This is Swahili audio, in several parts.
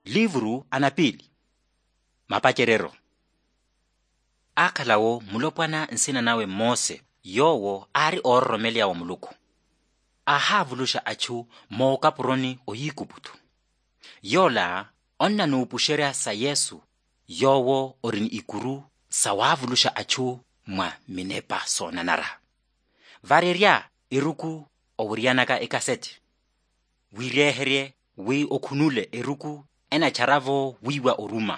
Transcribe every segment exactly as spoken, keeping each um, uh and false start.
Livru anapili. Mapacherero. Akalawo mulopwana nsina nawe Mose yowo ari orromelia wa muluku. Ahavulusha achu mookapuroni oyikuputu. Yola onna nuupusherea sa Yesu yowo orini ikuru sawavulusha achu mwa minepa sonanara. Vareria iruku owurianaka ekaseti. Wireherie wi okunule eruku ena charavo wiwa oruma.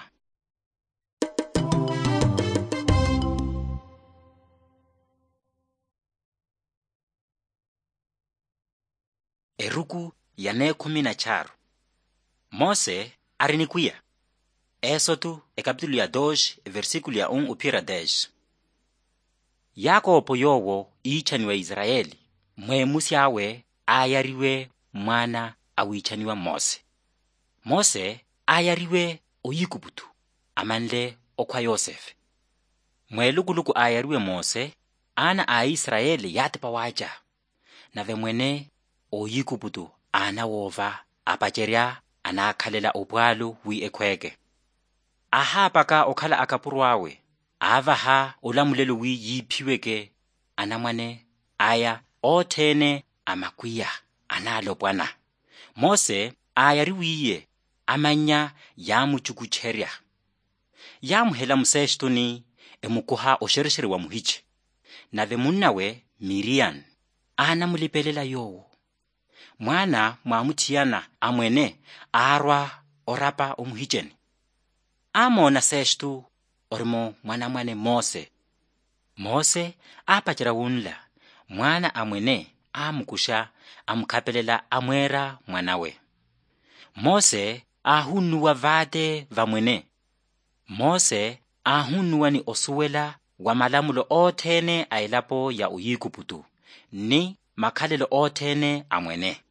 Eruku yane kumi na charu. Mose arinikuya. Esotu e capítulo ya dos versículo ya un upira dez. Yakobo yowo ichaniwa Israeli. Mwe musyawe ayariwe mwana awichaniwa Mose. Mose ayariwe oyikuputu amanle okwa Yosefe. Mwe lukuluku ayariwe Mose ana a Israeli yatipa waja. Nave mwene oyikuputu ana wova apacheria ana akhalela opwalu wi ekweke. Aha paka okhala akapurwawe avaha olamulelo wi yiphiweke anamwane aya othene amakwiya analopwana. Mose ayariwiye amanya yamuchukucheria. Yamuhela museshtuni emukuha oshereshere wa muhiche. Nave munnawe Miriam anamulipelela yowo. Mwana mwamutiana amwene arwa orapa omuhicheni. Amona seshtu orimo mwana mwane Mose. Mose apachira wunla mwana amwene amukusha amukapelela amwera mwanawe. Mose ahunuwa vate vamwene. Mose ahunuwa ni osuwela wa malamulo othene ailapo ya uyikuputu ni makhalelo othene amwene.